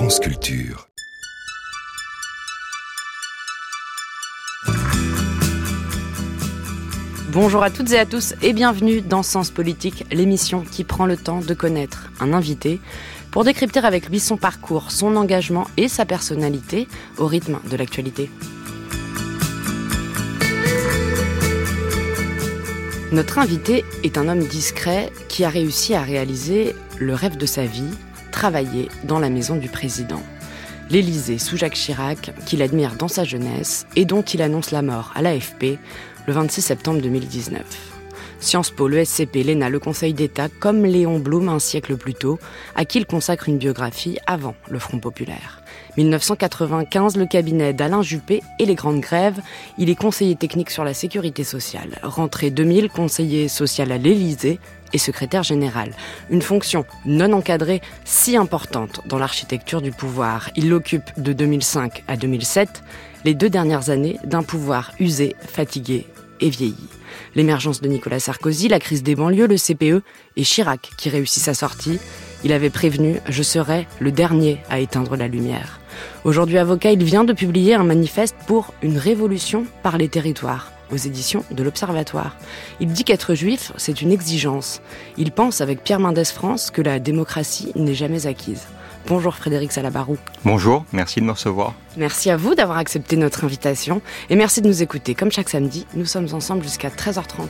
France Culture. Bonjour à toutes et à tous et bienvenue dans Sens Politique, l'émission qui prend le temps de connaître un invité pour décrypter avec lui son parcours, son engagement et sa personnalité au rythme de l'actualité. Notre invité est un homme discret qui a réussi à réaliser le rêve de sa vie, travailler dans la maison du président. L'Élysée sous Jacques Chirac, qu'il admire dans sa jeunesse et dont il annonce la mort à l'AFP le 26 septembre 2019. Sciences Po, le SCP, l'ENA, le Conseil d'État, comme Léon Blum un siècle plus tôt, à qui il consacre une biographie avant le Front populaire. 1995, le cabinet d'Alain Juppé et les grandes grèves, il est conseiller technique sur la sécurité sociale. Rentrée 2000, conseiller social à l'Élysée et secrétaire général. Une fonction non encadrée si importante dans l'architecture du pouvoir. Il l'occupe de 2005 à 2007, les 2 dernières années d'un pouvoir usé, fatigué et vieilli. L'émergence de Nicolas Sarkozy, la crise des banlieues, le CPE et Chirac qui réussit sa sortie. Il avait prévenu « Je serai le dernier à éteindre la lumière ». Aujourd'hui avocat, il vient de publier un manifeste pour une révolution par les territoires, aux éditions de l'Observatoire. Il dit qu'être juif, c'est une exigence. Il pense avec Pierre Mendès France que la démocratie n'est jamais acquise. Bonjour Frédéric Salabarou. Bonjour, merci de me recevoir. Merci à vous d'avoir accepté notre invitation et merci de nous écouter. Comme chaque samedi, nous sommes ensemble jusqu'à 13h30.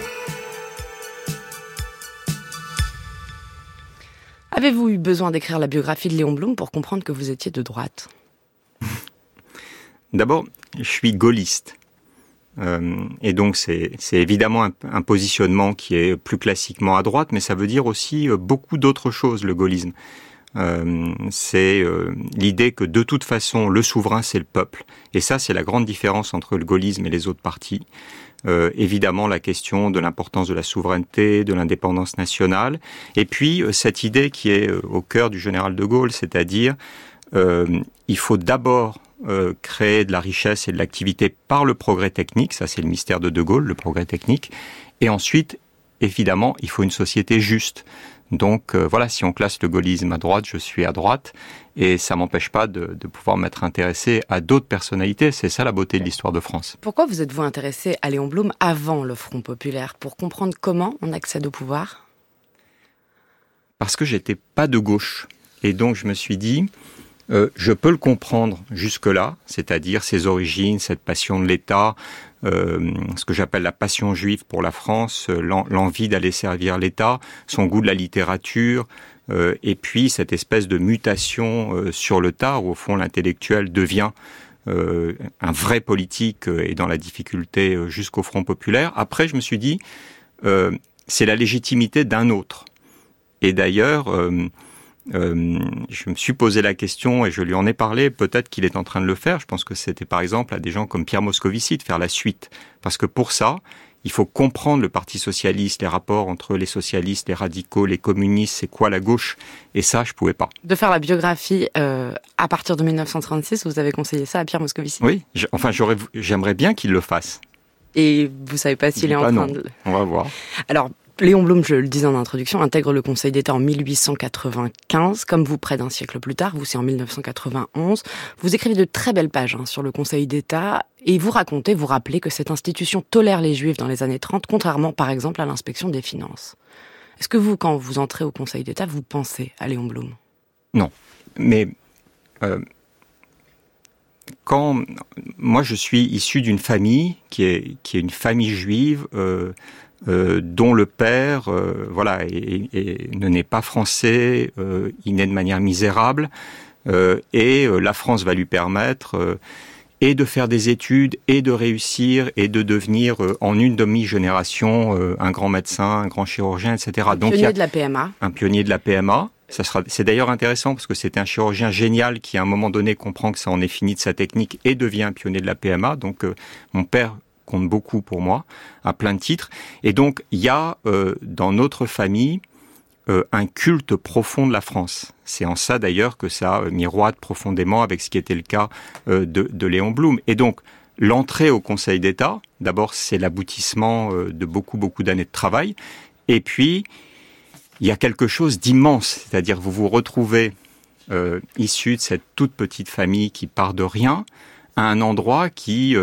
Avez-vous eu besoin d'écrire la biographie de Léon Blum pour comprendre que vous étiez de droite ? D'abord, je suis gaulliste. Et donc c'est évidemment un positionnement qui est plus classiquement à droite, mais ça veut dire aussi beaucoup d'autres choses, le gaullisme. C'est l'idée que de toute façon, le souverain, c'est le peuple. Et ça, c'est la grande différence entre le gaullisme et les autres partis. Évidemment, la question de l'importance de la souveraineté, de l'indépendance nationale. Et puis, cette idée qui est au cœur du général de Gaulle, c'est-à-dire il faut d'abord créer de la richesse et de l'activité par le progrès technique. Ça, c'est le mystère de Gaulle, le progrès technique. Et ensuite, évidemment, il faut une société juste. Donc voilà, si on classe le gaullisme à droite, je suis à droite, et ça m'empêche pas de pouvoir m'être intéressé à d'autres personnalités. C'est ça la beauté de l'histoire de France. Pourquoi vous êtes-vous intéressé à Léon Blum avant le Front populaire, pour comprendre comment on accède au pouvoir ? Parce que j'étais pas de gauche, et donc je me suis dit, je peux le comprendre jusque-là, c'est-à-dire ses origines, cette passion de l'État, ce que j'appelle la passion juive pour la France, l'envie d'aller servir l'État, son goût de la littérature, et puis cette espèce de mutation sur le tard, où au fond l'intellectuel devient un vrai politique et dans la difficulté jusqu'au Front populaire. Après, je me suis dit, c'est la légitimité d'un autre. Et d'ailleurs, je me suis posé la question et je lui en ai parlé, peut-être qu'il est en train de le faire. Je pense que c'était par exemple à des gens comme Pierre Moscovici de faire la suite. Parce que pour ça, il faut comprendre le Parti socialiste, les rapports entre les socialistes, les radicaux, les communistes, c'est quoi la gauche. Et ça, je pouvais pas. De faire la biographie à partir de 1936, vous avez conseillé ça à Pierre Moscovici ? Oui, j'aimerais bien qu'il le fasse. Et vous savez pas s'il est en train de... On va voir. Alors, Léon Blum, je le disais en introduction, intègre le Conseil d'État en 1895. Comme vous, près d'un siècle plus tard, vous, c'est en 1991. Vous écrivez de très belles pages sur le Conseil d'État et vous rappelez que cette institution tolère les Juifs dans les années 30, contrairement, par exemple, à l'inspection des finances. Est-ce que vous, quand vous entrez au Conseil d'État, vous pensez à Léon Blum ? Non. Mais quand moi, je suis issu d'une famille qui est une famille juive, dont le père ne naît pas français, il naît de manière misérable, et la France va lui permettre et de faire des études, et de réussir, et de devenir en une demi-génération un grand médecin, un grand chirurgien, etc. Un pionnier de la PMA. Un pionnier de la PMA. C'est d'ailleurs intéressant parce que c'était un chirurgien génial qui, à un moment donné, comprend que ça en est fini de sa technique et devient un pionnier de la PMA. Donc, mon père compte beaucoup pour moi, à plein de titres. Et donc, il y a dans notre famille un culte profond de la France. C'est en ça, d'ailleurs, que ça miroite profondément avec ce qui était le cas de Léon Blum. Et donc, l'entrée au Conseil d'État, d'abord, c'est l'aboutissement de beaucoup d'années de travail. Et puis, il y a quelque chose d'immense, c'est-à-dire vous vous retrouvez issu de cette toute petite famille qui part de rien, à un endroit qui...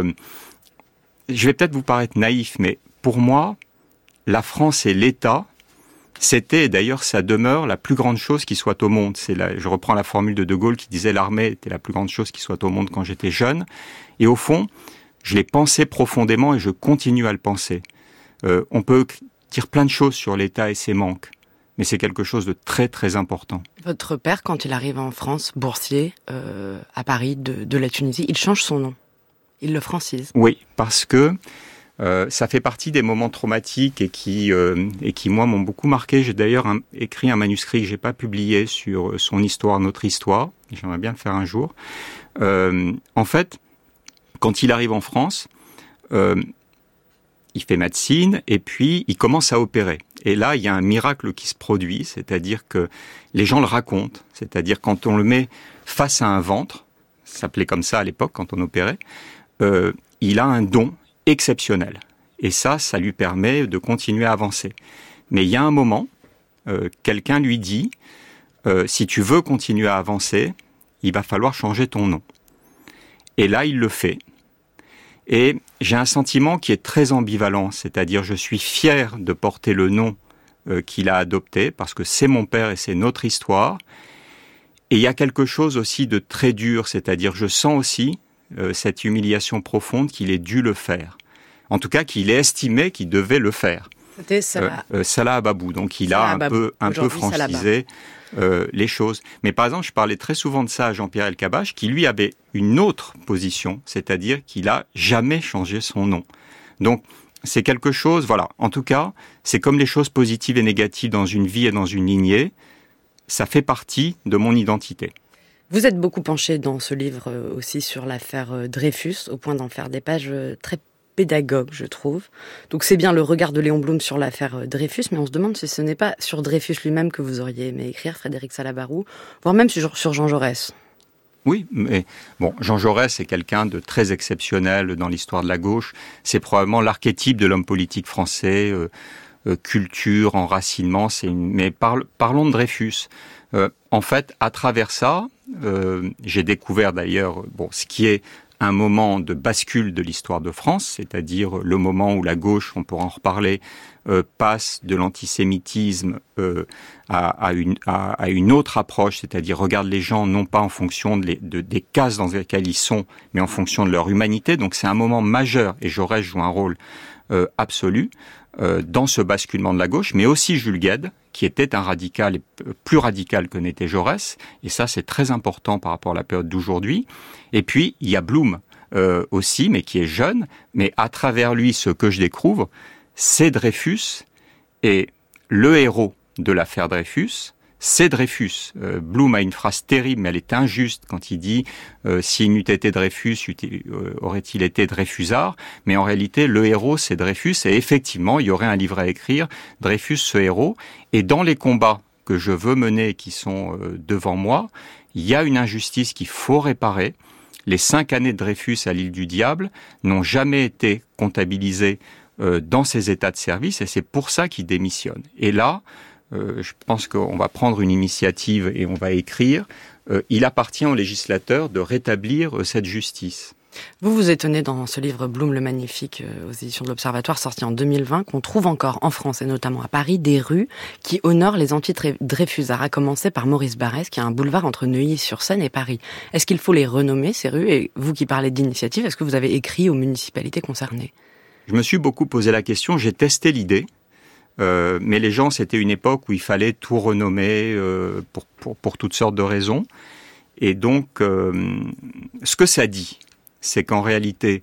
je vais peut-être vous paraître naïf, mais pour moi, la France et l'État, c'était, d'ailleurs, ça demeure la plus grande chose qui soit au monde. Je reprends la formule de De Gaulle qui disait « l'armée était la plus grande chose qui soit au monde quand j'étais jeune ». Et au fond, je l'ai pensé profondément et je continue à le penser. On peut dire plein de choses sur l'État et ses manques, mais c'est quelque chose de très très important. Votre père, quand il arrive en France, boursier, à Paris, de la Tunisie, il change son nom. Il le francise. Oui, parce que ça fait partie des moments traumatiques et qui moi, m'ont beaucoup marqué. J'ai d'ailleurs écrit un manuscrit que j'ai pas publié sur son histoire, notre histoire. J'aimerais bien le faire un jour. En fait, quand il arrive en France, il fait médecine et puis il commence à opérer. Et là, il y a un miracle qui se produit, c'est-à-dire que les gens le racontent. C'est-à-dire quand on le met face à un ventre, ça s'appelait comme ça à l'époque quand on opérait, il a un don exceptionnel. Et ça lui permet de continuer à avancer. Mais il y a un moment, quelqu'un lui dit, si tu veux continuer à avancer, il va falloir changer ton nom. Et là, il le fait. Et j'ai un sentiment qui est très ambivalent, c'est-à-dire je suis fier de porter le nom qu'il a adopté, parce que c'est mon père et c'est notre histoire. Et il y a quelque chose aussi de très dur, c'est-à-dire je sens aussi cette humiliation profonde qu'il ait dû le faire. En tout cas, qu'il ait estimé qu'il devait le faire. C'était Salah. Salah Ababou. Donc il a un peu franchisé les choses. Mais par exemple, je parlais très souvent de ça à Jean-Pierre Elkabbach, qui lui avait une autre position, c'est-à-dire qu'il a jamais changé son nom. Donc c'est quelque chose, voilà. En tout cas, c'est comme les choses positives et négatives dans une vie et dans une lignée. Ça fait partie de mon identité. Vous êtes beaucoup penché dans ce livre aussi sur l'affaire Dreyfus, au point d'en faire des pages très pédagogues, je trouve. Donc c'est bien le regard de Léon Blum sur l'affaire Dreyfus, mais on se demande si ce n'est pas sur Dreyfus lui-même que vous auriez aimé écrire, Frédéric Salabarou, voire même sur Jean Jaurès. Oui, mais bon, Jean Jaurès est quelqu'un de très exceptionnel dans l'histoire de la gauche. C'est probablement l'archétype de l'homme politique français, culture, enracinement. Mais parlons de Dreyfus. En fait, à travers ça, j'ai découvert d'ailleurs ce qui est un moment de bascule de l'histoire de France, c'est-à-dire le moment où la gauche, on pourra en reparler, passe de l'antisémitisme à une autre approche, c'est-à-dire regarde les gens non pas en fonction des cases dans lesquelles ils sont, mais en fonction de leur humanité. Donc c'est un moment majeur, et Jaurès joue un rôle absolu dans ce basculement de la gauche, mais aussi Jules Guesde, qui était un radical, et plus radical que n'était Jaurès, et ça c'est très important par rapport à la période d'aujourd'hui. Et puis il y a Blum aussi, mais qui est jeune, mais à travers lui, ce que je découvre, c'est Dreyfus, et le héros de l'affaire Dreyfus, c'est Dreyfus. Blum a une phrase terrible, mais elle est injuste quand il dit s'il n'eût été Dreyfus, aurait-il été Dreyfusard. Mais en réalité, le héros, c'est Dreyfus. Et effectivement, il y aurait un livre à écrire, Dreyfus, ce héros. Et dans les combats que je veux mener, qui sont devant moi, il y a une injustice qu'il faut réparer. Les 5 années de Dreyfus à l'île du Diable n'ont jamais été comptabilisées dans ses états de service, et c'est pour ça qu'il démissionne. Et là, je pense qu'on va prendre une initiative et on va écrire. Il appartient au législateur de rétablir cette justice. Vous vous étonnez dans ce livre Blum le Magnifique aux éditions de l'Observatoire, sorti en 2020, qu'on trouve encore en France et notamment à Paris des rues qui honorent les anti-Dreyfusards, à commencer par Maurice Barrès, qui a un boulevard entre Neuilly-sur-Seine et Paris. Est-ce qu'il faut les renommer, ces rues? Et vous qui parlez d'initiative, est-ce que vous avez écrit aux municipalités concernées? Je me suis beaucoup posé la question, j'ai testé l'idée. Mais les gens, c'était une époque où il fallait tout renommer pour toutes sortes de raisons. Et donc, ce que ça dit, c'est qu'en réalité,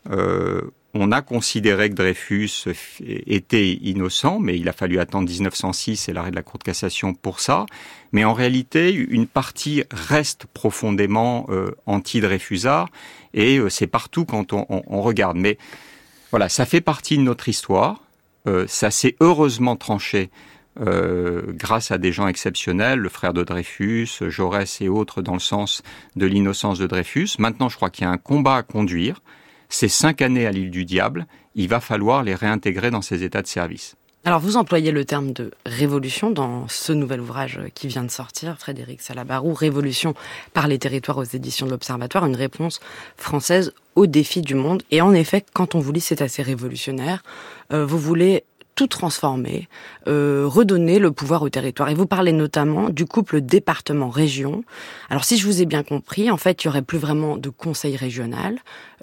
on a considéré que Dreyfus était innocent, mais il a fallu attendre 1906 et l'arrêt de la Cour de cassation pour ça. Mais en réalité, une partie reste profondément anti-Dreyfusard, et c'est partout quand on regarde. Mais voilà, ça fait partie de notre histoire. Ça s'est heureusement tranché grâce à des gens exceptionnels, le frère de Dreyfus, Jaurès et autres, dans le sens de l'innocence de Dreyfus. Maintenant, je crois qu'il y a un combat à conduire. Ces 5 années à l'île du Diable, il va falloir les réintégrer dans ces états de service. Alors vous employez le terme de révolution dans ce nouvel ouvrage qui vient de sortir, Frédéric Salabarou, Révolution par les territoires aux éditions de l'Observatoire, une réponse française aux défis du monde. Et en effet, quand on vous lit, c'est assez révolutionnaire. Vous voulez tout transformer, redonner le pouvoir au territoire. Et vous parlez notamment du couple département-région. Alors si je vous ai bien compris, en fait, il n'y aurait plus vraiment de conseil régional.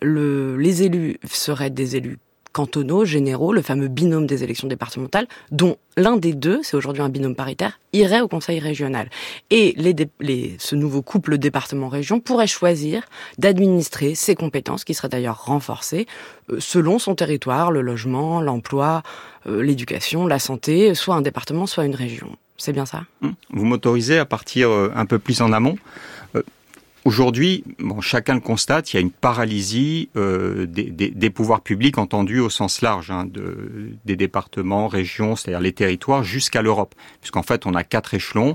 Les élus seraient des élus cantonaux, généraux, le fameux binôme des élections départementales, dont l'un des deux, c'est aujourd'hui un binôme paritaire, irait au conseil régional. Et ce nouveau couple département-région pourrait choisir d'administrer ses compétences, qui seraient d'ailleurs renforcées, selon son territoire, le logement, l'emploi, l'éducation, la santé, soit un département, soit une région. C'est bien ça ? Vous m'autorisez à partir un peu plus en amont ? Aujourd'hui, chacun le constate, il y a une paralysie des pouvoirs publics entendus au sens large, des départements, régions, c'est-à-dire les territoires, jusqu'à l'Europe. Puisqu'en fait, on a 4 échelons,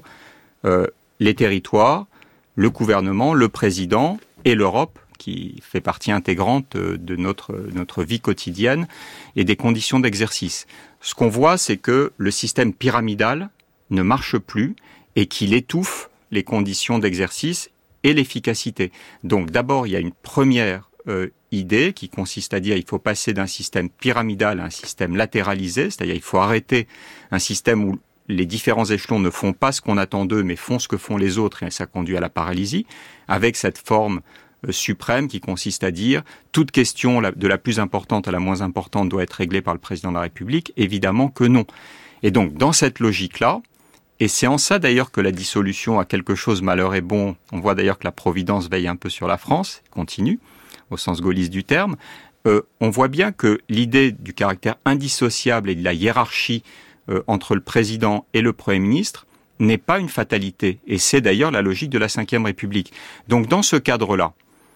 les territoires, le gouvernement, le président et l'Europe, qui fait partie intégrante de notre vie quotidienne et des conditions d'exercice. Ce qu'on voit, c'est que le système pyramidal ne marche plus et qu'il étouffe les conditions d'exercice et l'efficacité. Donc d'abord, il y a une première idée qui consiste à dire qu'il faut passer d'un système pyramidal à un système latéralisé, c'est-à-dire il faut arrêter un système où les différents échelons ne font pas ce qu'on attend d'eux, mais font ce que font les autres, et ça conduit à la paralysie, avec cette forme suprême qui consiste à dire toute question de la plus importante à la moins importante doit être réglée par le président de la République. Évidemment que non. Et donc dans cette logique-là, et c'est en ça d'ailleurs que la dissolution a quelque chose, malheur est bon. On voit d'ailleurs que la Providence veille un peu sur la France, continue, au sens gaulliste du terme. On voit bien que l'idée du caractère indissociable et de la hiérarchie entre le président et le Premier ministre n'est pas une fatalité. Et c'est d'ailleurs la logique de la Ve République. Donc dans ce cadre-là,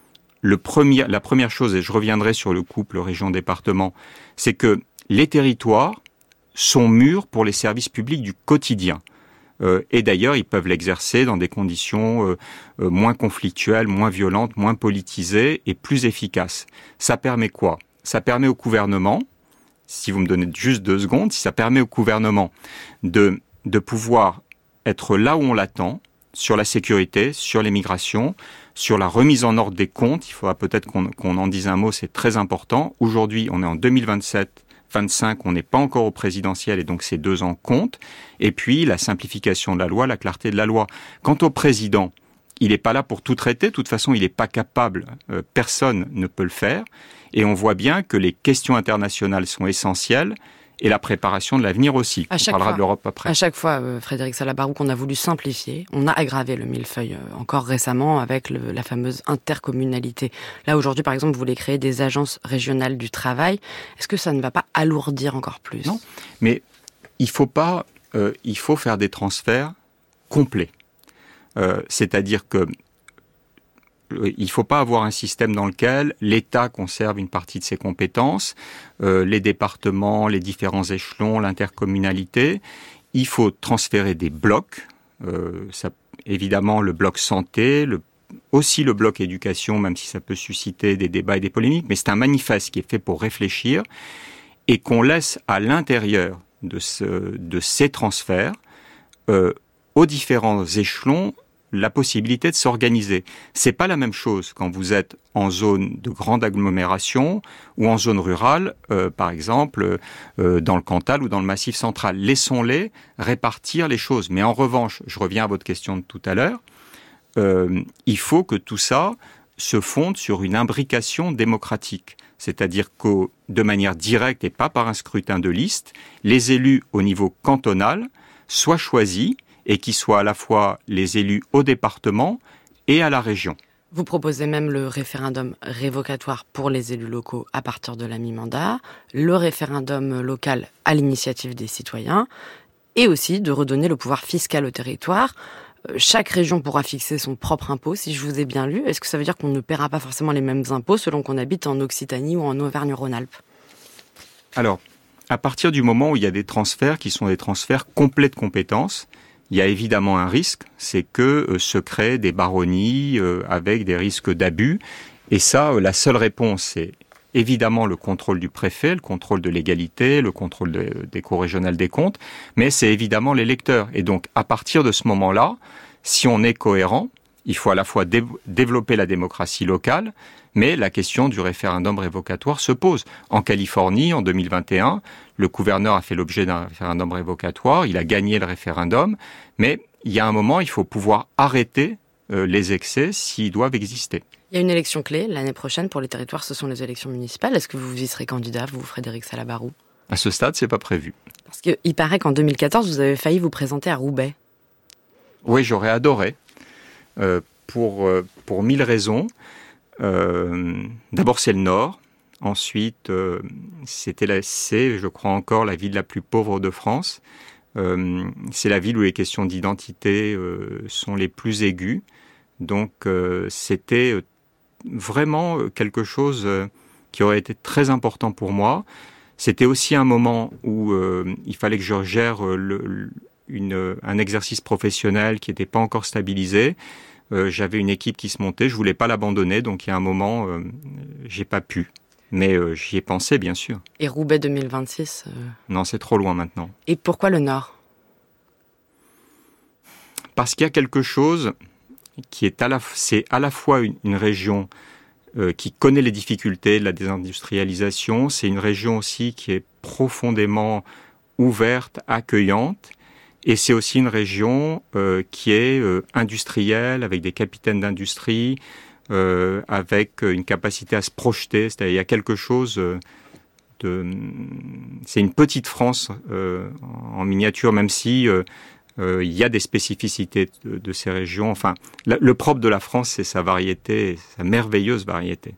la première chose, et je reviendrai sur le couple région-département, c'est que les territoires sont mûrs pour les services publics du quotidien. Et d'ailleurs, ils peuvent l'exercer dans des conditions moins conflictuelles, moins violentes, moins politisées et plus efficaces. Ça permet quoi ? Ça permet au gouvernement, si vous me donnez juste 2 secondes, ça permet au gouvernement de pouvoir être là où on l'attend, sur la sécurité, sur l'immigration, sur la remise en ordre des comptes. Il faudra peut-être qu'on en dise un mot, c'est très important. Aujourd'hui, on est en 2027. 25, on n'est pas encore au présidentiel et donc ces 2 ans comptent. Et puis la simplification de la loi, la clarté de la loi. Quant au président, il n'est pas là pour tout traiter. De toute façon, il n'est pas capable. Personne ne peut le faire. Et on voit bien que les questions internationales sont essentielles et la préparation de l'avenir aussi. On parlera de l'Europe après. À chaque fois, Frédéric Salabarou, qu'on a voulu simplifier, on a aggravé le millefeuille encore récemment avec la fameuse intercommunalité. Là, aujourd'hui, par exemple, vous voulez créer des agences régionales du travail. Est-ce que ça ne va pas alourdir encore plus ? Non, mais il faut faire des transferts complets. C'est-à-dire que il ne faut pas avoir un système dans lequel l'État conserve une partie de ses compétences, les départements, les différents échelons, l'intercommunalité. Il faut transférer des blocs, évidemment le bloc santé, aussi le bloc éducation, même si ça peut susciter des débats et des polémiques, mais c'est un manifeste qui est fait pour réfléchir et qu'on laisse à l'intérieur de ces transferts aux différents échelons la possibilité de s'organiser. C'est pas la même chose quand vous êtes en zone de grande agglomération ou en zone rurale, par exemple, dans le Cantal ou dans le Massif central. Laissons-les répartir les choses. Mais en revanche, je reviens à votre question de tout à l'heure, il faut que tout ça se fonde sur une imbrication démocratique. C'est-à-dire que, de manière directe et pas par un scrutin de liste, les élus au niveau cantonal soient choisis et qui soient à la fois les élus au département et à la région. Vous proposez même le référendum révocatoire pour les élus locaux à partir de la mi-mandat, le référendum local à l'initiative des citoyens, et aussi de redonner le pouvoir fiscal au territoire. Chaque région pourra fixer son propre impôt, si je vous ai bien lu. Est-ce que ça veut dire qu'on ne paiera pas forcément les mêmes impôts selon qu'on habite en Occitanie ou en Auvergne-Rhône-Alpes ? Alors, à partir du moment où il y a des transferts qui sont des transferts complets de compétences, il y a évidemment un risque, c'est que se créent des baronnies avec des risques d'abus. Et ça, la seule réponse, c'est évidemment le contrôle du préfet, le contrôle de l'égalité, le contrôle des cours régionales des comptes, mais c'est évidemment l'électeur. Et donc, à partir de ce moment-là, si on est cohérent, il faut à la fois développer la démocratie locale, mais la question du référendum révocatoire se pose. En Californie, en 2021, le gouverneur a fait l'objet d'un référendum révocatoire, il a gagné le référendum, mais il y a un moment, il faut pouvoir arrêter les excès s'ils doivent exister. Il y a une élection clé l'année prochaine pour les territoires, ce sont les élections municipales. Est-ce que vous y serez candidat, vous, Frédéric Salabarou ? À ce stade, c'est pas prévu. Parce qu'il paraît qu'en 2014, vous avez failli vous présenter à Roubaix. Oui, j'aurais adoré, pour 1000 raisons. D'abord, c'est le Nord. Ensuite, c'est, je crois encore, la ville la plus pauvre de France. C'est la ville où les questions d'identité sont les plus aiguës. Donc, c'était vraiment quelque chose qui aurait été très important pour moi. C'était aussi un moment où il fallait que je gère un exercice professionnel qui n'était pas encore stabilisé. J'avais une équipe qui se montait, je voulais pas l'abandonner, donc il y a un moment, j'ai pas pu. Mais j'y ai pensé, bien sûr. Et Roubaix 2026 Non, c'est trop loin maintenant. Et pourquoi le Nord ? Parce qu'il y a quelque chose qui est c'est à la fois une région qui connaît les difficultés de la désindustrialisation, c'est une région aussi qui est profondément ouverte, accueillante, et c'est aussi une région qui est industrielle, avec des capitaines d'industrie, avec une capacité à se projeter. C'est-à-dire, il y a quelque chose c'est une petite France en miniature, même si il y a des spécificités de ces régions. Enfin, le propre de la France, c'est sa variété, sa merveilleuse variété.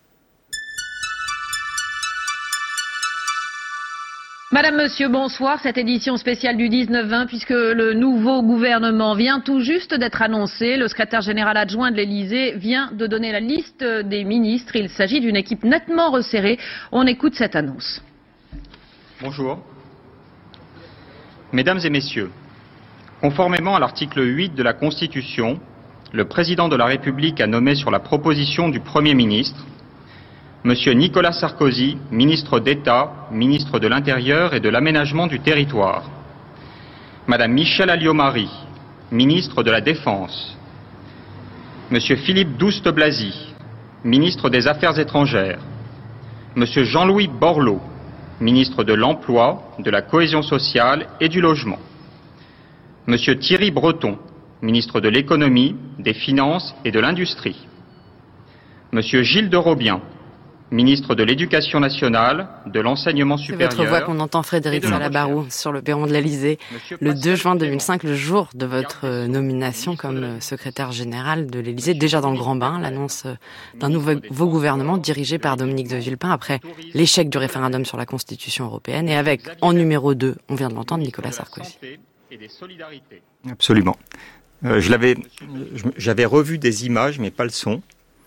Madame, Monsieur, bonsoir. Cette édition spéciale du 19-20, puisque le nouveau gouvernement vient tout juste d'être annoncé. Le secrétaire général adjoint de l'Élysée vient de donner la liste des ministres. Il s'agit d'une équipe nettement resserrée. On écoute cette annonce. Bonjour. Mesdames et messieurs, conformément à l'article 8 de la Constitution, le président de la République a nommé sur la proposition du Premier ministre Monsieur Nicolas Sarkozy, ministre d'État, ministre de l'Intérieur et de l'Aménagement du Territoire. Madame Michèle Alliot-Marie, ministre de la Défense. Monsieur Philippe Douste-Blazy, ministre des Affaires étrangères. Monsieur Jean-Louis Borloo, ministre de l'Emploi, de la Cohésion sociale et du Logement. Monsieur Thierry Breton, ministre de l'Économie, des Finances et de l'Industrie. Monsieur Gilles de Robien, ministre de l'Éducation nationale, de l'Enseignement supérieur... C'est votre voix qu'on entend, Frédéric Salabarou, sur le perron de l'Élysée. Le 2 juin 2005, le jour de votre nomination comme secrétaire général de l'Élysée, déjà dans le grand bain, l'annonce d'un nouveau gouvernement dirigé par Dominique de Villepin après l'échec du référendum sur la Constitution européenne et avec, en numéro 2, on vient de l'entendre, Nicolas Sarkozy. Absolument. J'avais revu des images, mais pas le son.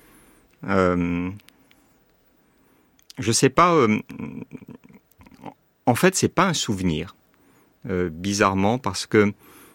Je sais pas. En fait, c'est pas un souvenir, bizarrement, parce que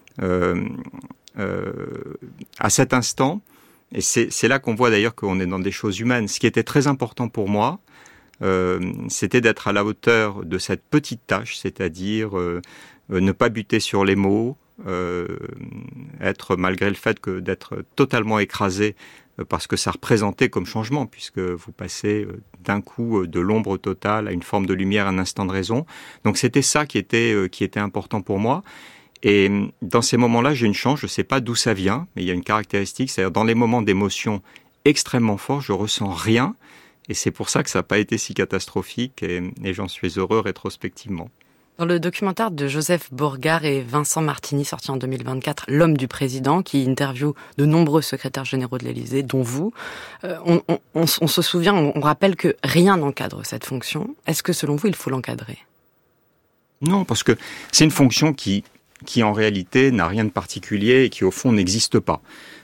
à cet instant, et c'est là qu'on voit d'ailleurs qu'on est dans des choses humaines. Ce qui était très important pour moi, c'était d'être à la hauteur de cette petite tâche, c'est-à-dire ne pas buter sur les mots, être, malgré le fait que d'être totalement écrasé parce que ça représentait comme changement, puisque vous passez d'un coup de l'ombre totale à une forme de lumière, un instant de raison. Donc c'était ça qui était important pour moi. Et dans ces moments-là, j'ai une chance, je ne sais pas d'où ça vient, mais il y a une caractéristique, c'est-à-dire dans les moments d'émotion extrêmement forts, je ressens rien, et c'est pour ça que ça n'a pas été si catastrophique, et j'en suis heureux rétrospectivement. Dans le documentaire de Joseph Bourgard et Vincent Martini, sorti en 2024, L'homme du président, qui interviewe de nombreux secrétaires généraux de l'Élysée, dont vous, on se souvient, on rappelle que rien n'encadre cette fonction. Est-ce que, selon vous, il faut l'encadrer ? Non, parce que c'est une fonction qui en réalité n'a rien de particulier et qui, au fond, n'existe pas.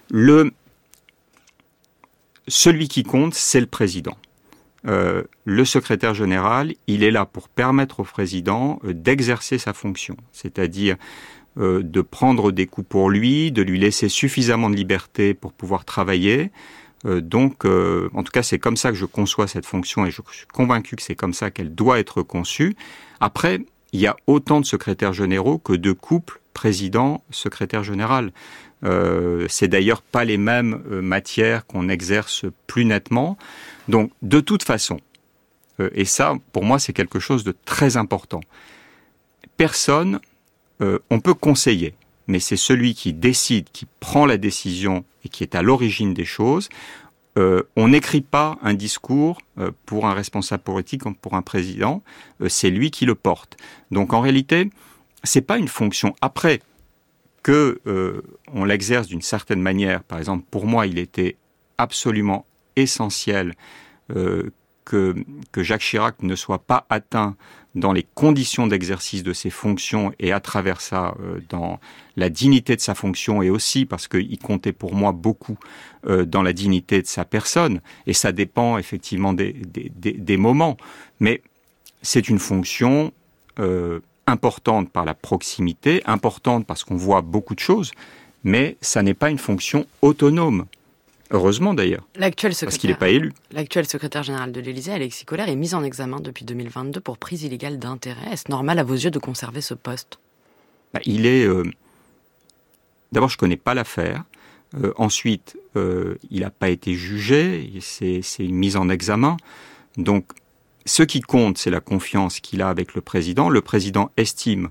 Celui qui compte, c'est le président. Le secrétaire général, il est là pour permettre au président d'exercer sa fonction, c'est-à-dire de prendre des coups pour lui, de lui laisser suffisamment de liberté pour pouvoir travailler, Donc, en tout cas, c'est comme ça que je conçois cette fonction et je suis convaincu que c'est comme ça qu'elle doit être conçue. Après, il y a autant de secrétaires généraux que de couples président-secrétaire général. C'est d'ailleurs pas les mêmes matières qu'on exerce plus nettement. Donc, de toute façon, et ça, pour moi, c'est quelque chose de très important. Personne, on peut conseiller, mais c'est celui qui décide, qui prend la décision et qui est à l'origine des choses. On n'écrit pas un discours pour un responsable politique comme pour un président, c'est lui qui le porte. Donc en réalité, c'est pas une fonction. Après que on l'exerce d'une certaine manière, par exemple, pour moi, il était absolument essentiel que Jacques Chirac ne soit pas atteint dans les conditions d'exercice de ses fonctions et à travers ça, dans la dignité de sa fonction et aussi parce qu'il comptait pour moi beaucoup dans la dignité de sa personne. Et ça dépend effectivement des moments. Mais c'est une fonction importante par la proximité, importante parce qu'on voit beaucoup de choses, mais ça n'est pas une fonction autonome. Heureusement d'ailleurs, parce qu'il n'est pas élu. L'actuel secrétaire général de l'Élysée, Alexis Kohler, est mis en examen depuis 2022 pour prise illégale d'intérêt. Est-ce normal à vos yeux de conserver ce poste ? Il est... D'abord, je ne connais pas l'affaire. Ensuite, il n'a pas été jugé. C'est une mise en examen. Donc, ce qui compte, c'est la confiance qu'il a avec le président. Le président estime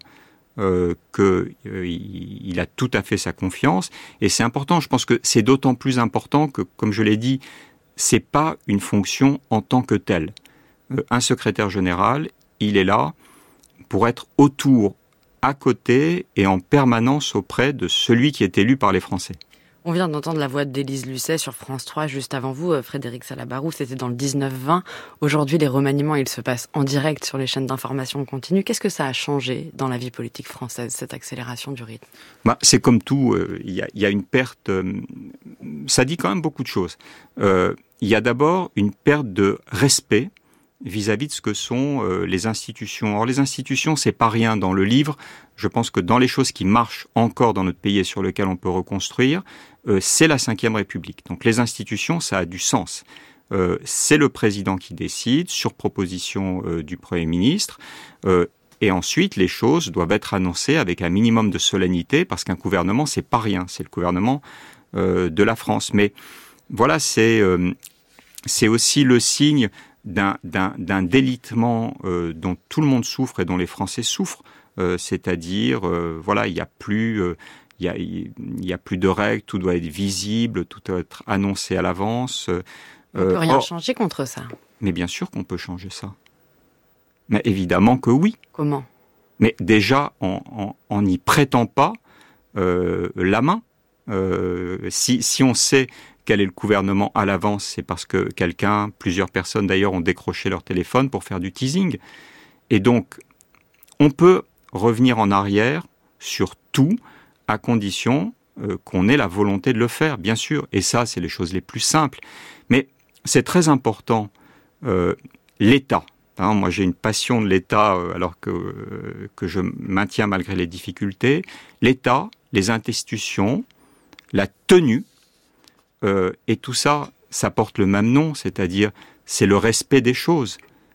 qu'il a tout à fait sa confiance. Et c'est important, je pense que c'est d'autant plus important que, comme je l'ai dit, c'est pas une fonction en tant que telle. Un secrétaire général, il est là pour être autour, à côté et en permanence auprès de celui qui est élu par les Français. On vient d'entendre la voix d'Élise Lucet sur France 3. Juste avant vous, Frédéric Salabarou, c'était dans le 19-20. Aujourd'hui, les remaniements, ils se passent en direct sur les chaînes d'information continue. Qu'est-ce que ça a changé dans la vie politique française, cette accélération du rythme ? C'est comme tout, il y a une perte... ça dit quand même beaucoup de choses. Il y a d'abord une perte de respect vis-à-vis de ce que sont les institutions. Or, les institutions, c'est pas rien. Dans le livre, je pense que dans les choses qui marchent encore dans notre pays et sur lesquelles on peut reconstruire, c'est la Ve République. Donc les institutions, ça a du sens. C'est le président qui décide, sur proposition du Premier ministre, et ensuite les choses doivent être annoncées avec un minimum de solennité, parce qu'un gouvernement, c'est pas rien. C'est le gouvernement de la France. Mais voilà, c'est aussi le signe d'un délitement dont tout le monde souffre et dont les Français souffrent, c'est-à-dire il y a plus de règles, tout doit être visible, tout doit être annoncé à l'avance. On peut rien changer contre ça. Mais bien sûr qu'on peut changer ça. Mais évidemment que oui. Comment ? Mais déjà en n'y prêtant pas la main. Si on sait quel est le gouvernement à l'avance, c'est parce que plusieurs personnes d'ailleurs ont décroché leur téléphone pour faire du teasing. Et donc, on peut revenir en arrière sur tout, à condition qu'on ait la volonté de le faire, bien sûr. Et ça, c'est les choses les plus simples. Mais c'est très important, l'État. Moi, j'ai une passion de l'État, alors que je maintiens malgré les difficultés. L'État, les institutions, la tenue, et tout ça, ça porte le même nom, c'est-à-dire c'est le respect des choses.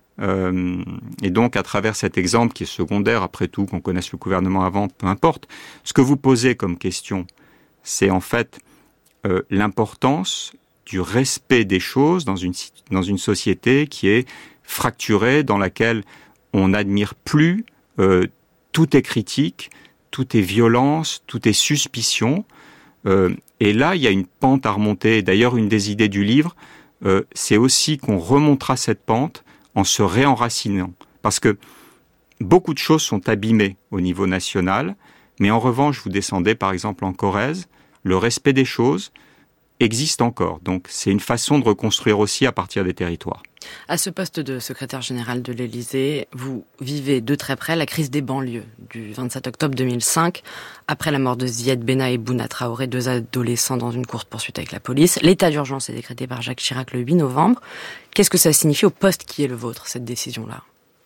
Et donc, à travers cet exemple qui est secondaire, après tout, qu'on connaisse le gouvernement avant, peu importe, ce que vous posez comme question, c'est en fait l'importance du respect des choses dans une société qui est fracturée, dans laquelle on n'admire plus, tout est critique, tout est violence, tout est suspicion. Et là, il y a une pente à remonter. D'ailleurs, une des idées du livre, c'est aussi qu'on remontera cette pente en se réenracinant. Parce que beaucoup de choses sont abîmées au niveau national, mais en revanche, vous descendez par exemple en Corrèze, le respect des choses existe encore. Donc c'est une façon de reconstruire aussi à partir des territoires. À ce poste de secrétaire général de l'Élysée, vous vivez de très près la crise des banlieues du 27 octobre 2005, après la mort de Ziad Benna et Bouna Traoré, 2 adolescents dans une course-poursuite avec la police. L'état d'urgence est décrété par Jacques Chirac le 8 novembre. Qu'est-ce que ça signifie au poste qui est le vôtre, cette décision-là ?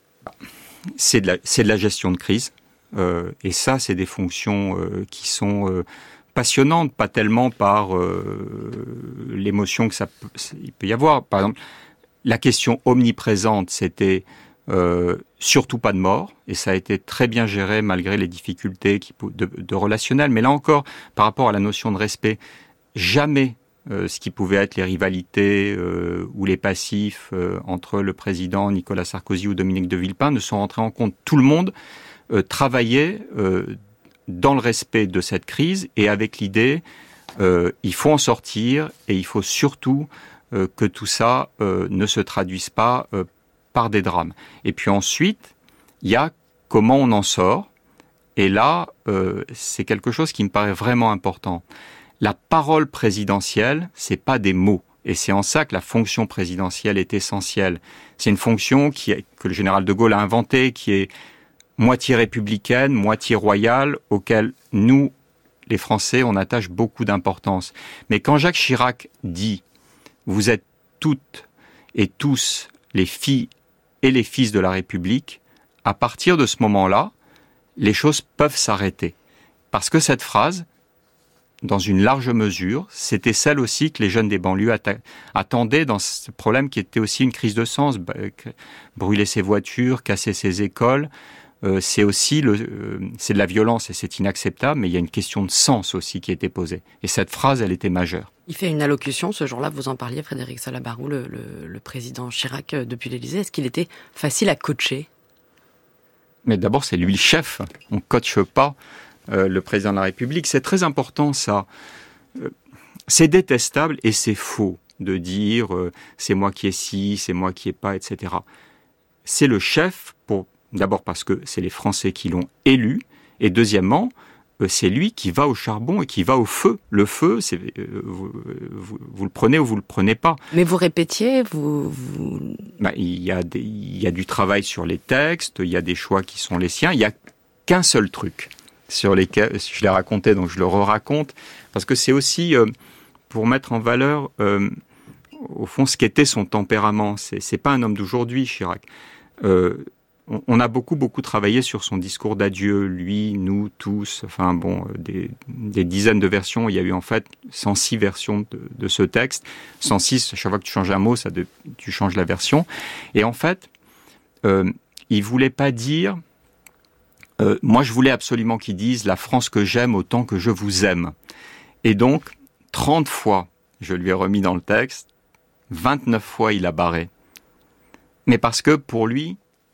C'est de la gestion de crise. Et ça, c'est des fonctions qui sont passionnantes, pas tellement par l'émotion que il peut y avoir. Par exemple, la question omniprésente, c'était surtout pas de mort, et ça a été très bien géré malgré les difficultés de relationnel. Mais là encore, par rapport à la notion de respect, jamais ce qui pouvait être les rivalités ou les passifs entre le président Nicolas Sarkozy ou Dominique de Villepin ne sont rentrés en compte. Tout le monde travaillait dans le respect de cette crise et avec l'idée il faut en sortir et il faut surtout que tout ça ne se traduise pas par des drames. Et puis ensuite, il y a comment on en sort. Et là, c'est quelque chose qui me paraît vraiment important. La parole présidentielle, c'est pas des mots. Et c'est en ça que la fonction présidentielle est essentielle. C'est une fonction que le général de Gaulle a inventée, qui est moitié républicaine, moitié royale, auquel nous, les Français, on attache beaucoup d'importance. Mais quand Jacques Chirac dit « Vous êtes toutes et tous les filles et les fils de la République », à partir de ce moment-là, les choses peuvent s'arrêter. Parce que cette phrase, dans une large mesure, c'était celle aussi que les jeunes des banlieues attendaient dans ce problème qui était aussi une crise de sens. Brûler ses voitures, casser ses écoles, c'est aussi c'est de la violence et c'est inacceptable, mais il y a une question de sens aussi qui était posée. Et cette phrase, elle était majeure. Il fait une allocution, ce jour-là, vous en parliez, Frédéric Salabarou, le président Chirac depuis l'Élysée. Est-ce qu'il était facile à coacher ? Mais d'abord, c'est lui le chef. On ne coache pas le président de la République. C'est très important, ça. C'est détestable et c'est faux de dire c'est moi qui ai ci, c'est moi qui ai pas, etc. C'est le chef, d'abord parce que c'est les Français qui l'ont élu, et deuxièmement, c'est lui qui va au charbon et qui va au feu. Le feu, c'est vous le prenez ou vous le prenez pas. Mais vous répétiez, il y a du travail sur les textes, il y a des choix qui sont les siens. Il y a qu'un seul truc sur lesquels je l'ai raconté, donc je le re-raconte, parce que c'est aussi pour mettre en valeur, au fond, ce qu'était son tempérament. C'est pas un homme d'aujourd'hui, Chirac. On a beaucoup travaillé sur son discours d'adieu, lui, nous, tous, enfin bon, des dizaines de versions. Il y a eu en fait 106 versions de ce texte. 106, chaque fois que tu changes un mot, tu changes la version. Et en fait, il voulait pas dire... moi, je voulais absolument qu'il dise « La France que j'aime autant que je vous aime ». Et donc, 30 fois, je lui ai remis dans le texte, 29 fois, il a barré. Mais parce que, pour lui...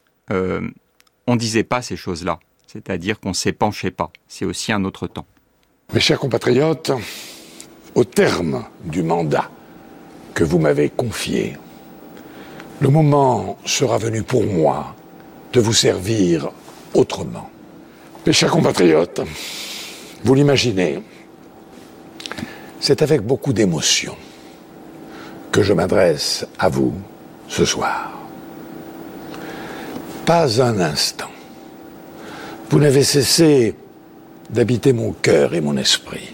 on disait pas ces choses-là, c'est-à-dire qu'on s'épanchait pas. C'est aussi un autre temps. Mes chers compatriotes, au terme du mandat que vous m'avez confié, le moment sera venu pour moi de vous servir autrement. Mes chers compatriotes, vous l'imaginez, c'est avec beaucoup d'émotion que je m'adresse à vous ce soir. Pas un instant, vous n'avez cessé d'habiter mon cœur et mon esprit.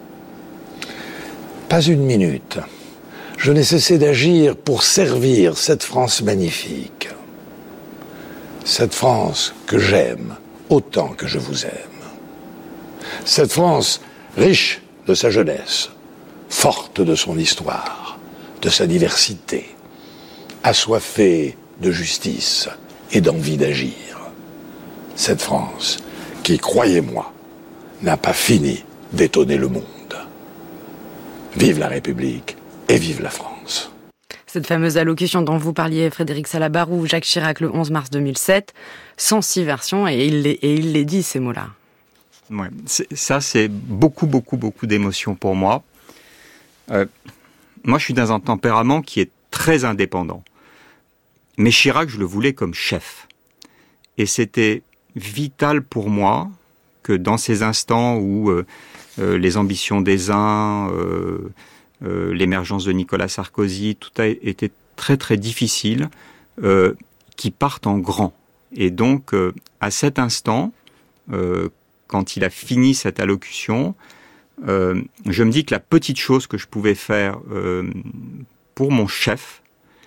Pas une minute, je n'ai cessé d'agir pour servir cette France magnifique. Cette France que j'aime autant que je vous aime. Cette France riche de sa jeunesse, forte de son histoire, de sa diversité, assoiffée de justice et d'envie d'agir. Cette France qui, croyez-moi, n'a pas fini d'étonner le monde. Vive la République et vive la France. Cette fameuse allocution dont vous parliez, Frédéric Salabarou, Jacques Chirac, le 11 mars 2007, 106 versions, et il les dit, ces mots-là. Ouais, ça, c'est beaucoup d'émotions pour moi. Moi, je suis dans un tempérament qui est très indépendant. Mais Chirac, je le voulais comme chef. Et c'était vital pour moi que dans ces instants où les ambitions des uns, l'émergence de Nicolas Sarkozy, tout a été très difficile, qui partent en grand. Et donc, à cet instant, quand il a fini cette allocution, je me dis que la petite chose que je pouvais faire pour mon chef,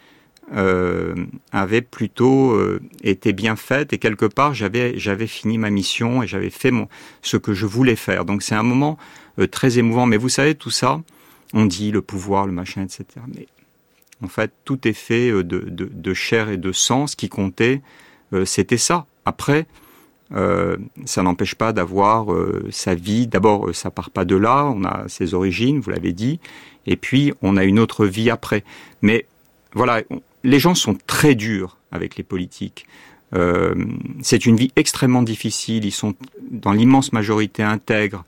avait plutôt été bien faite et quelque part j'avais fini ma mission et j'avais fait ce que je voulais faire. Donc c'est un moment très émouvant. Mais vous savez, tout ça, on dit le pouvoir, le machin, etc. Mais en fait, tout est fait de chair et de sang. Ce qui comptait, c'était ça. Après, ça n'empêche pas d'avoir sa vie. D'abord, ça part pas de là. On a ses origines, vous l'avez dit. Et puis, on a une autre vie après. Mais voilà, les gens sont très durs avec les politiques. C'est une vie extrêmement difficile. Ils sont dans l'immense majorité intègres.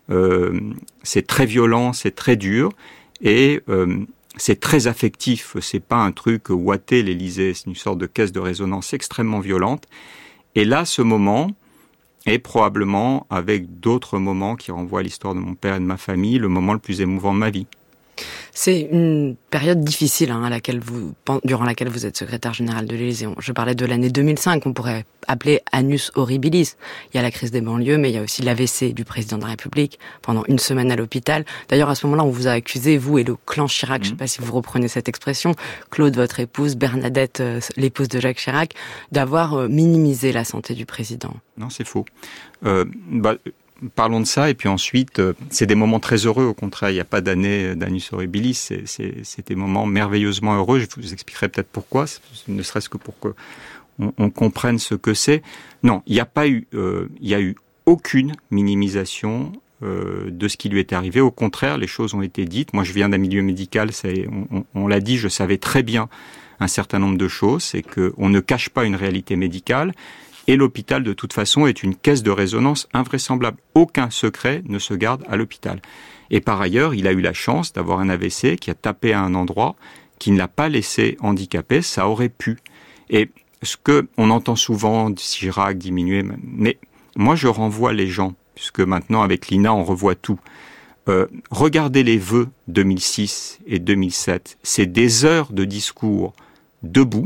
C'est très violent, c'est très dur. Et c'est très affectif. C'est pas un truc ouaté, l'Élysée. C'est une sorte de caisse de résonance extrêmement violente. Et là, ce moment est probablement, avec d'autres moments qui renvoient à l'histoire de mon père et de ma famille, le moment le plus émouvant de ma vie. C'est une période difficile durant laquelle vous êtes secrétaire général de l'Élysée. Je parlais de l'année 2005, qu'on pourrait appeler annus horribilis. Il y a la crise des banlieues, mais il y a aussi l'AVC du président de la République pendant une semaine à l'hôpital. D'ailleurs, à ce moment-là, on vous a accusé, vous et le clan Chirac, je ne sais pas si vous reprenez cette expression, Claude, votre épouse, Bernadette, l'épouse de Jacques Chirac, d'avoir minimisé la santé du président. Non, c'est faux. Parlons de ça, et puis ensuite, c'est des moments très heureux, au contraire, il n'y a pas d'annus horribilis, c'est des moments merveilleusement heureux, je vous expliquerai peut-être pourquoi, ne serait-ce que pour qu'on comprenne ce que c'est. Non, il y a eu aucune minimisation de ce qui lui est arrivé, au contraire, les choses ont été dites. Moi, je viens d'un milieu médical, on l'a dit, je savais très bien un certain nombre de choses, c'est qu'on ne cache pas une réalité médicale. Et l'hôpital, de toute façon, est une caisse de résonance invraisemblable. Aucun secret ne se garde à l'hôpital. Et par ailleurs, il a eu la chance d'avoir un AVC qui a tapé à un endroit qui ne l'a pas laissé handicapé. Ça aurait pu. Et ce que on entend souvent, Chirac diminuer, mais moi je renvoie les gens, puisque maintenant avec l'INA on revoit tout. Regardez les vœux 2006 et 2007. C'est des heures de discours debout,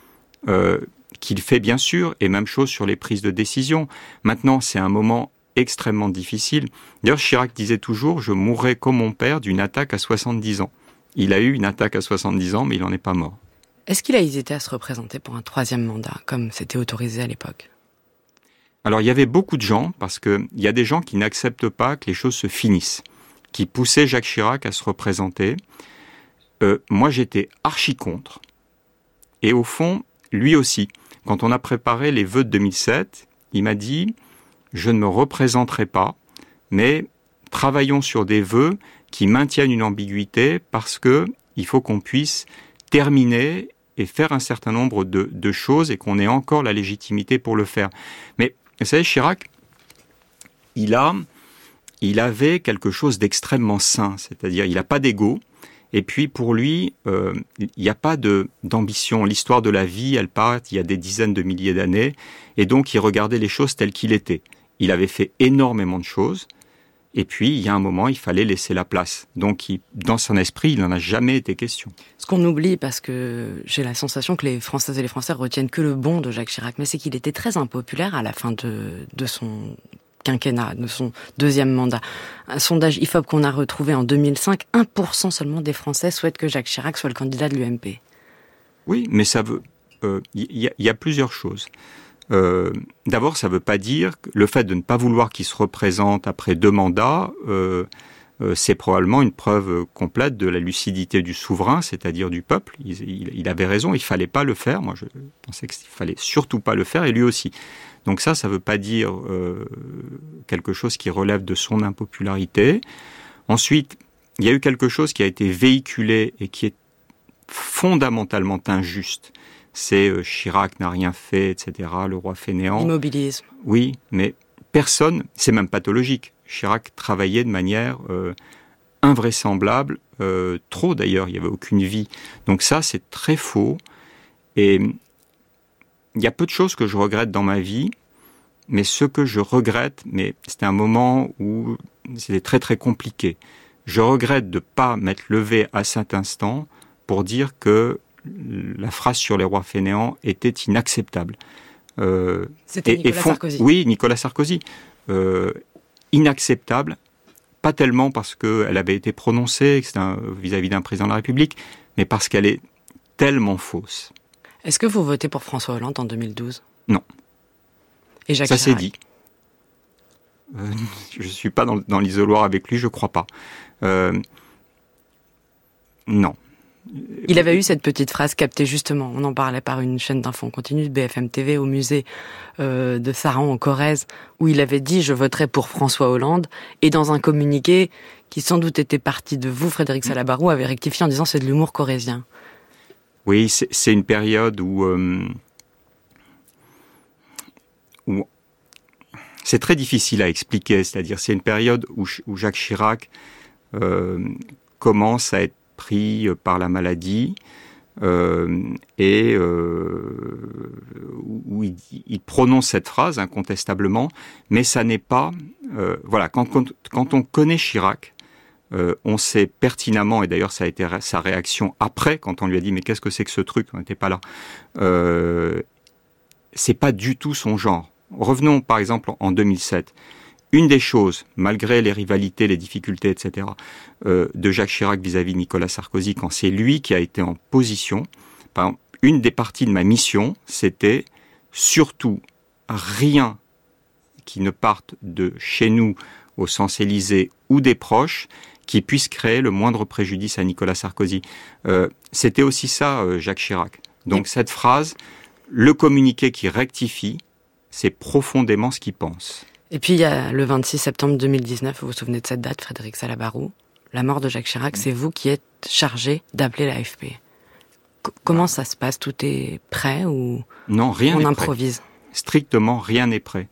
qu'il fait bien sûr, et même chose sur les prises de décision. Maintenant, c'est un moment extrêmement difficile. D'ailleurs, Chirac disait toujours « Je mourrai comme mon père d'une attaque à 70 ans ». Il a eu une attaque à 70 ans, mais il n'en est pas mort. Est-ce qu'il a hésité à se représenter pour un 3e mandat, comme c'était autorisé à l'époque ? Alors, il y avait beaucoup de gens, parce qu'il y a des gens qui n'acceptent pas que les choses se finissent, qui poussaient Jacques Chirac à se représenter. Moi, j'étais archi contre. Et au fond, lui aussi. Quand on a préparé les vœux de 2007, il m'a dit « Je ne me représenterai pas, mais travaillons sur des vœux qui maintiennent une ambiguïté parce que il faut qu'on puisse terminer et faire un certain nombre de choses et qu'on ait encore la légitimité pour le faire. » Mais vous savez, Chirac, il avait quelque chose d'extrêmement sain, c'est-à-dire il n'a pas d'ego. Et puis pour lui, il n'y a pas d'ambition. L'histoire de la vie, elle part il y a des dizaines de milliers d'années, et donc il regardait les choses telles qu'il était. Il avait fait énormément de choses, et puis il y a un moment, il fallait laisser la place. Donc dans son esprit, il n'en a jamais été question. Ce qu'on oublie, parce que j'ai la sensation que les Françaises et les Français retiennent que le bon de Jacques Chirac, mais c'est qu'il était très impopulaire à la fin de son quinquennat, de son 2e mandat. Un sondage IFOP qu'on a retrouvé en 2005, 1% seulement des Français souhaitent que Jacques Chirac soit le candidat de l'UMP. Oui, mais ça veut... Il y a plusieurs choses. D'abord, ça ne veut pas dire que le fait de ne pas vouloir qu'il se représente après 2 mandats, c'est probablement une preuve complète de la lucidité du souverain, c'est-à-dire du peuple. Il avait raison, il ne fallait pas le faire. Moi, je pensais qu'il ne fallait surtout pas le faire, et lui aussi. Donc ça ne veut pas dire quelque chose qui relève de son impopularité. Ensuite, il y a eu quelque chose qui a été véhiculé et qui est fondamentalement injuste. C'est Chirac n'a rien fait, etc., le roi fainéant. Immobilisme. Oui, mais personne, c'est même pathologique. Chirac travaillait de manière invraisemblable, trop d'ailleurs, il n'y avait aucune vie. Donc ça, c'est très faux. Et il y a peu de choses que je regrette dans ma vie, mais ce que je regrette, mais c'était un moment où c'était très très compliqué. Je regrette de ne pas m'être levé à cet instant pour dire que la phrase sur les rois fainéants était inacceptable. C'était Nicolas Sarkozy. Oui, Nicolas Sarkozy. Inacceptable, pas tellement parce qu'elle avait été prononcée, que c'était vis-à-vis d'un président de la République, mais parce qu'elle est tellement fausse. Est-ce que vous votez pour François Hollande en 2012 ? Non. Et Jacques Ça Chirac ? c'est dit. Je ne suis pas dans l'isoloir avec lui, je ne crois pas. Non. Il avait eu cette petite phrase captée justement, on en parlait par une chaîne d'infos en continu de BFM TV au musée de Saran en Corrèze, où il avait dit « je voterai pour François Hollande », et dans un communiqué qui sans doute était parti de vous, Frédéric Salabarou, avait rectifié en disant « c'est de l'humour corrézien ». Oui, c'est une période où c'est très difficile à expliquer, c'est-à-dire c'est une période où Jacques Chirac commence à être pris par la maladie et où il prononce cette phrase incontestablement, mais ça n'est pas... voilà, quand on connaît Chirac, on sait pertinemment, et d'ailleurs ça a été sa réaction après, quand on lui a dit « mais qu'est-ce que c'est que ce truc ?» On n'était pas là. C'est pas du tout son genre. Revenons par exemple en 2007. Une des choses, malgré les rivalités, les difficultés, etc., de Jacques Chirac vis-à-vis de Nicolas Sarkozy, quand c'est lui qui a été en position, par exemple, une des parties de ma mission, c'était surtout rien qui ne parte de chez nous au sens Élysée ou des proches qui puisse créer le moindre préjudice à Nicolas Sarkozy. C'était aussi ça, Jacques Chirac. Donc cette phrase, le communiqué qui rectifie, c'est profondément ce qu'il pense. Et puis il y a le 26 septembre 2019, vous vous souvenez de cette date, Frédéric Salabarou, la mort de Jacques Chirac, c'est vous qui êtes chargé d'appeler l'AFP. Comment ça se passe? Tout est prêt ou non, rien on n'est improvise prêt. Strictement rien n'est prêt.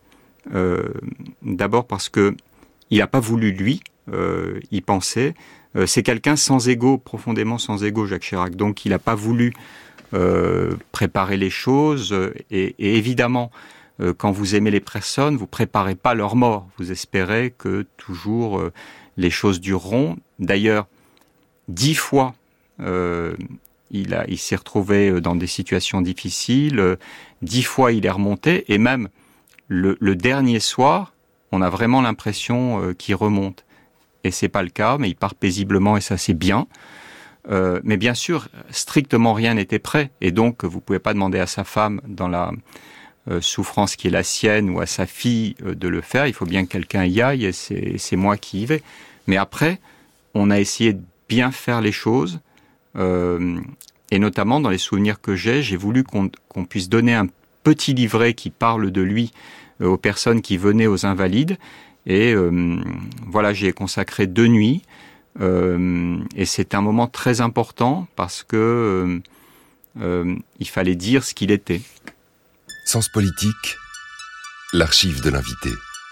D'abord parce que il n'a pas voulu lui y penser. C'est quelqu'un sans ego, profondément sans ego, Jacques Chirac. Donc il n'a pas voulu préparer les choses et évidemment quand vous aimez les personnes, vous préparez pas leur mort. Vous espérez que toujours les choses dureront. D'ailleurs, 10 fois, il s'est retrouvé dans des situations difficiles. 10 fois, il est remonté. Et même le dernier soir, on a vraiment l'impression qu'il remonte. Et c'est pas le cas, mais il part paisiblement et ça, c'est bien. Mais bien sûr, strictement rien n'était prêt. Et donc, vous pouvez pas demander à sa femme dans la souffrance qui est la sienne ou à sa fille de le faire. Il faut bien que quelqu'un y aille et c'est moi qui y vais. Mais après, on a essayé de bien faire les choses et notamment dans les souvenirs que j'ai voulu qu'on puisse donner un petit livret qui parle de lui aux personnes qui venaient aux Invalides et voilà, j'y ai consacré 2 nuits et c'est un moment très important parce que il fallait dire ce qu'il était. Sens politique, l'archive de l'invité.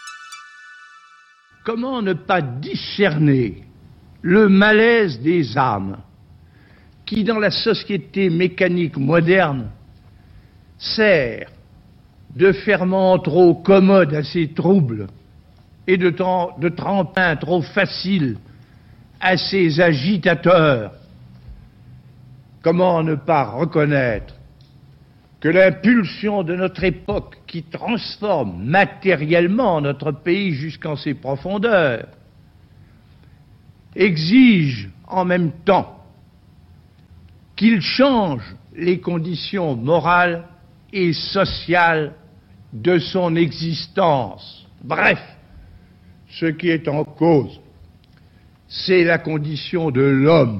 Comment ne pas discerner le malaise des âmes qui, dans la société mécanique moderne, sert de ferment trop commode à ces troubles et de tremplin trop facile à ces agitateurs? Comment ne pas reconnaître que l'impulsion de notre époque qui transforme matériellement notre pays jusqu'en ses profondeurs exige en même temps qu'il change les conditions morales et sociales de son existence. Bref, ce qui est en cause, c'est la condition de l'homme.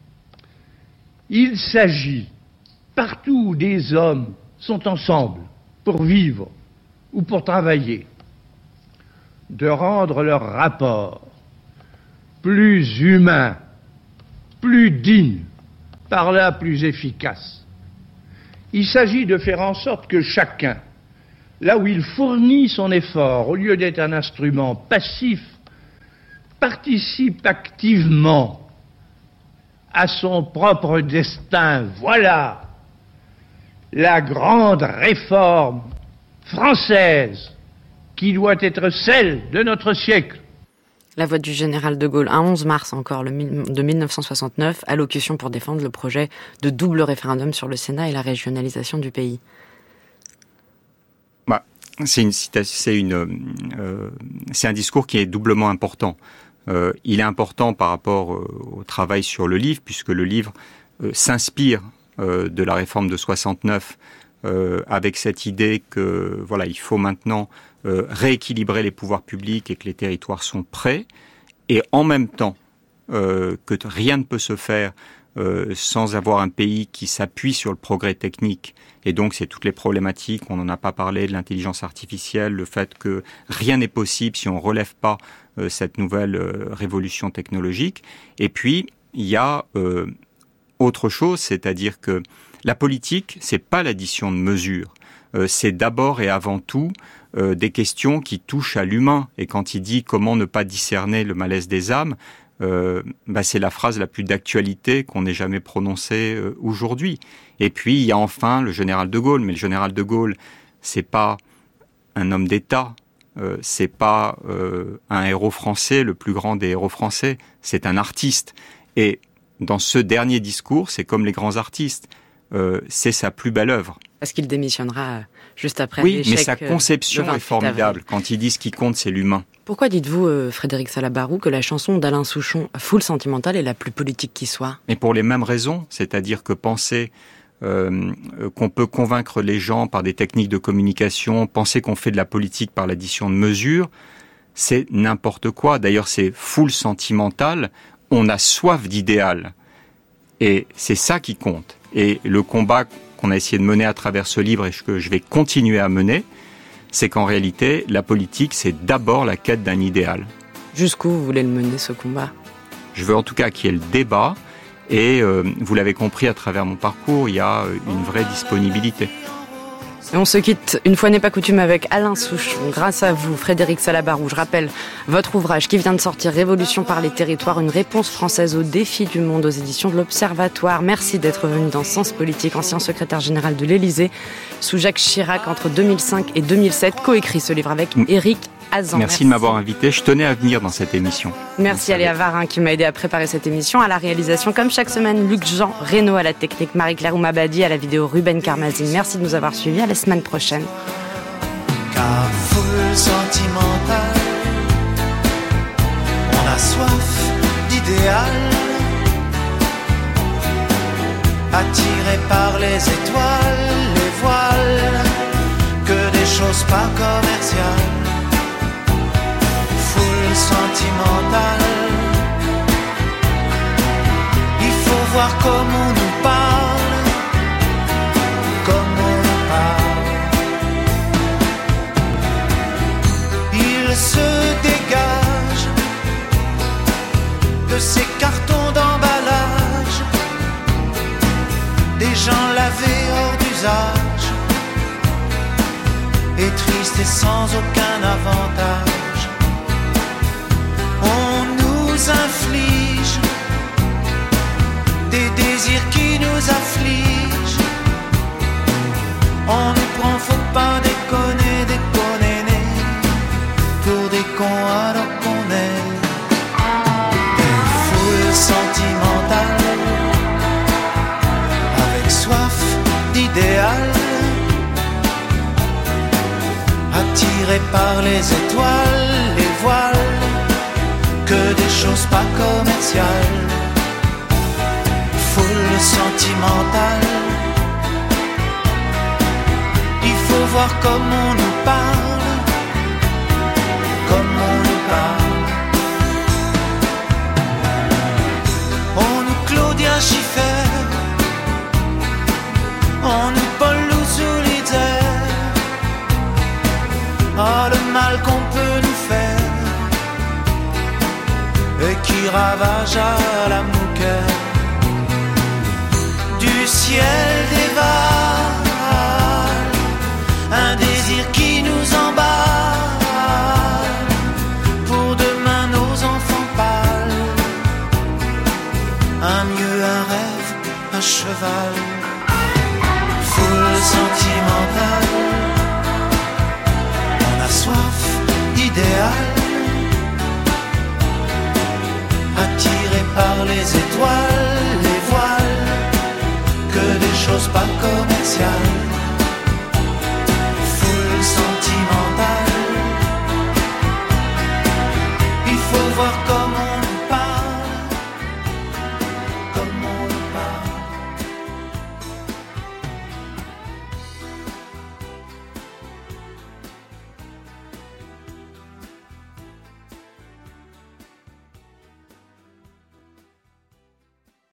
Il s'agit partout où des hommes sont ensemble pour vivre ou pour travailler, de rendre leur rapport plus humain, plus digne, par là plus efficace. Il s'agit de faire en sorte que chacun, là où il fournit son effort, au lieu d'être un instrument passif, participe activement à son propre destin. Voilà la grande réforme française qui doit être celle de notre siècle. La voix du général de Gaulle, un 11 mars encore de 1969, allocution pour défendre le projet de double référendum sur le Sénat et la régionalisation du pays. C'est un discours qui est doublement important. Il est important par rapport au travail sur le livre, puisque le livre s'inspire de la réforme de 69 avec cette idée que voilà, il faut maintenant rééquilibrer les pouvoirs publics et que les territoires sont prêts, et en même temps que rien ne peut se faire sans avoir un pays qui s'appuie sur le progrès technique. Et donc, c'est toutes les problématiques, on n'en a pas parlé, de l'intelligence artificielle, le fait que rien n'est possible si on ne relève pas cette nouvelle révolution technologique. Et puis, il y a autre chose, c'est-à-dire que la politique, c'est pas l'addition de mesures. C'est d'abord et avant tout des questions qui touchent à l'humain. Et quand il dit comment ne pas discerner le malaise des âmes, c'est la phrase la plus d'actualité qu'on ait jamais prononcée aujourd'hui. Et puis il y a enfin le général de Gaulle. Mais le général de Gaulle, c'est pas un homme d'État, c'est pas un héros français, le plus grand des héros français. C'est un artiste. Et dans ce dernier discours, c'est comme les grands artistes. C'est sa plus belle œuvre. Parce qu'il démissionnera juste après l'échec. Oui, mais sa conception est formidable. Quand il dit ce qui compte, c'est l'humain. Pourquoi dites-vous, Frédéric Salabarou, que la chanson d'Alain Souchon, Foule sentimentale, est la plus politique qui soit ? Mais pour les mêmes raisons, c'est-à-dire que penser qu'on peut convaincre les gens par des techniques de communication, penser qu'on fait de la politique par l'addition de mesures, c'est n'importe quoi. D'ailleurs, c'est foule sentimentale, on a soif d'idéal. Et c'est ça qui compte. Et le combat qu'on a essayé de mener à travers ce livre et que je vais continuer à mener, c'est qu'en réalité, la politique, c'est d'abord la quête d'un idéal. Jusqu'où vous voulez le mener, ce combat ? Je veux en tout cas qu'il y ait le débat et vous l'avez compris à travers mon parcours, il y a une vraie disponibilité. Et on se quitte, une fois n'est pas coutume, avec Alain Souchon. Grâce à vous, Frédéric Salabarou, je rappelle votre ouvrage qui vient de sortir, Révolution par les territoires, une réponse française aux défis du monde, aux éditions de l'Observatoire. Merci d'être venu dans Sens Politique, ancien secrétaire général de l'Élysée, sous Jacques Chirac entre 2005 et 2007, coécrit ce livre avec Éric Hazan. Merci de m'avoir invité, je tenais à venir dans cette émission. Merci à Léa Varin qui m'a aidé à préparer cette émission, à la réalisation comme chaque semaine, Luc-Jean Reynaud à la technique, Marie-Claire Oumabadi à la vidéo, Ruben Karmazine. Merci de nous avoir suivis, à la semaine prochaine. Car foule sentimentale, on a soif d'idéal, attiré par les étoiles, les voiles, que des choses pas commerciales. Foule sentimentale, il faut voir comme on nous parle, comme on nous parle. Il se dégage de ces cartons d'emballage, des gens lavés hors d'usage, et tristes et sans aucun avantage. On nous inflige des désirs qui nous affligent. On nous prend, faut pas déconner, déconner, pour des cons alors qu'on est des foules sentimentales, avec soif d'idéal, attirés par les étoiles, les voiles, que des choses pas commerciales. Foule sentimentale, il faut voir comme on nous parle, comme on nous parle. On nous Claudien Schiffer, on nous Paul Lousou-Lizer. Oh, le mal qu'on peut nous faire et qui ravage à la mouquette. Du ciel dévale un désir qui nous emballe, pour demain nos enfants pâles, un mieux, un rêve, un cheval. Foule sentimentale, on a soif d'idéal, attiré par les étoiles, les voiles, que des choses pas commerciales.